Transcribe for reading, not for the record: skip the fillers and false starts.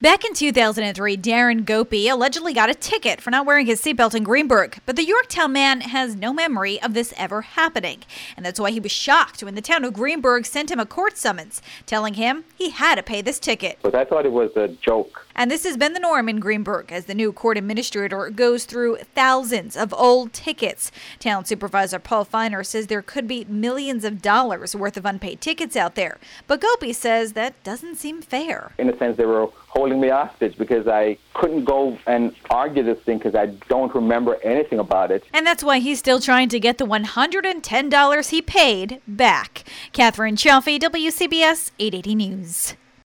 Back in 2003, Darren Gopi allegedly got a ticket for not wearing his seatbelt in Greenburgh, but the Yorktown man has no memory of this ever happening. And that's why he was shocked when the town of Greenburgh sent him a court summons, telling him he had to pay this ticket. But I thought it was a joke. And this has been the norm in Greenburgh as the new court administrator goes through thousands of old tickets. Town Supervisor Paul Feiner says there could be millions of dollars worth of unpaid tickets out there. But Gopi says that doesn't seem fair. In a sense, they were holding me hostage because I couldn't go and argue this thing because I don't remember anything about it. And that's why he's still trying to get the $110 he paid back. Catherine Chaffee, WCBS 880 News.